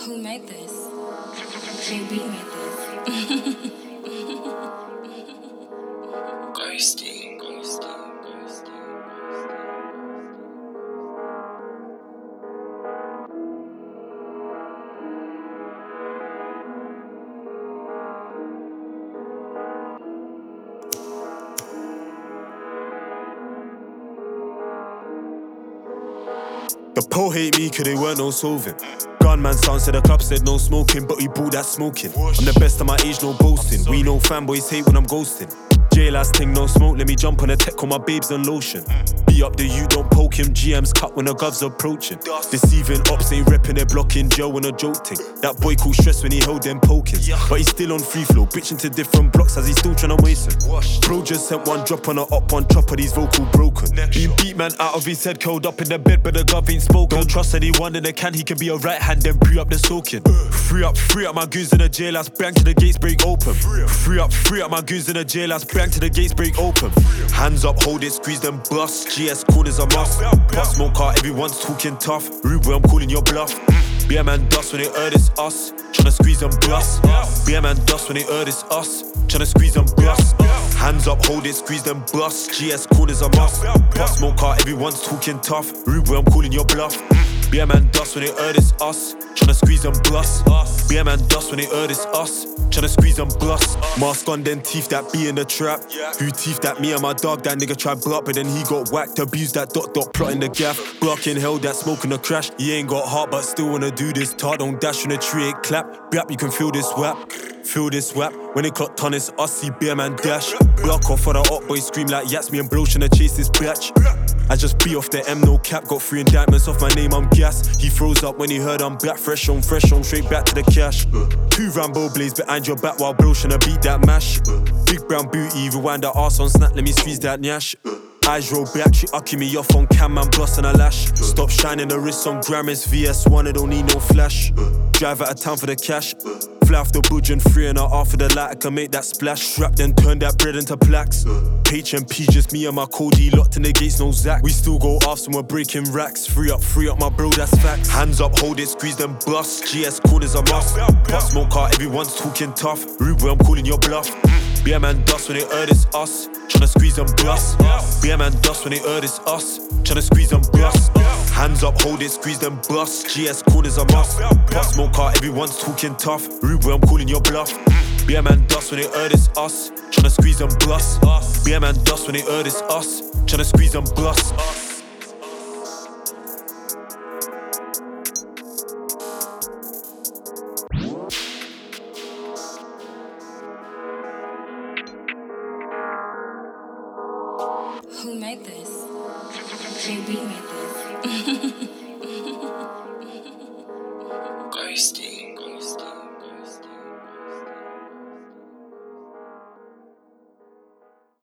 Who made this? JB made this. Ghosty, ghosty, ghosty. The po hate me cause they weren't no solving. Gunman sounds to the club said no smoking, but he bought that smoking. I'm the best of my age, no boasting. We know fanboys hate when I'm ghosting. J-last thing, no smoke, let me jump on a tech, call my babes on lotion. Be up the you, don't poke him, GM's cut when the gov's approaching. Deceiving ops, ain't repping, they're blocking, Joe when a joke thing. That boy called stress when he held them pokings. But he's still on free flow, bitching to different blocks as he's still tryna waste him. Bro just sent one drop on a up, one chopper, he's vocal broken. Been beat man out of his head, curled up in the bed, but the gov ain't spoken. Don't trust anyone in the can, he can be a right hand, then pre up the soaking. Free up my goons in the jail, let's bang to the gates, break open. Free up my goons in the jail, let's bang to the gates, break open. Hands up, hold it, squeeze them bust. GS corners a must. Pop smoke car, everyone's talking tough. Rude boy, I'm calling your bluff. Be a man dust when they heard it's us. Tryna squeeze them bust. Be a man dust when they heard it's us. Tryna squeeze them bust. Hands up, hold it, squeeze them bust. GS corners a must. Pop smoke car, everyone's talking tough. Rude boy, I'm calling your bluff. Be a man dust when they heard it's us. Tryna squeeze them bust. Be a man dust when they heard it's us. Tryna squeeze them bust. Mask on, then teeth that be in the trap. Who teeth that me and my dog, that nigga tried block, but then he got whacked. Abused that dot plotting the gaff. Blocking hell, that smoking the crash. He ain't got heart, but still wanna do this. Tar don't dash in the tree, it clap. Brap, you can feel this whap. Feel this whap. When it clock ton, it's us, see beer man dash. Block off for the hot boy, scream like yats. Me and bro tryna chase this batch. I just be off the M, no cap. Got 3 indictments off my name, I'm gas. He froze up when he heard I'm back. Fresh on, straight back to the cash. 2 Rambo blades behind your back while bro tryna beat that mash. Big brown booty, rewind that arse on snap, let me squeeze that nyash. Eyes roll back, she ucking me off on cam, man bustin' a lash. Stop shining the wrist on Grammys, VS1, I don't need no flash. Drive out of town for the cash. Fly off the budge and 3.5 for the light, I can make that splash. Strap then turn that bread into plaques. HMP, just me and my Cody, locked in the gates, no Zach. We still go off, so we're breaking racks. Free up my bro, that's facts. Hands up, hold it, squeeze them bust. GS corners a must. Pop smoke car, everyone's talking tough. Rude boy, I'm calling your bluff. Be a man dust when they heard it's us. Tryna squeeze them bust. Be a man dust when they heard it's us. Tryna squeeze them bust. Hands up, hold it, squeeze them bust. GS corners a must. Pop smoke car, everyone's talking tough. Rude boy, I'm calling your bluff. Be a man dust when they heard it's us. Tryna squeeze them bust. Be a man dust when they heard it's us. Tryna squeeze them bust. Who made this? JB made this.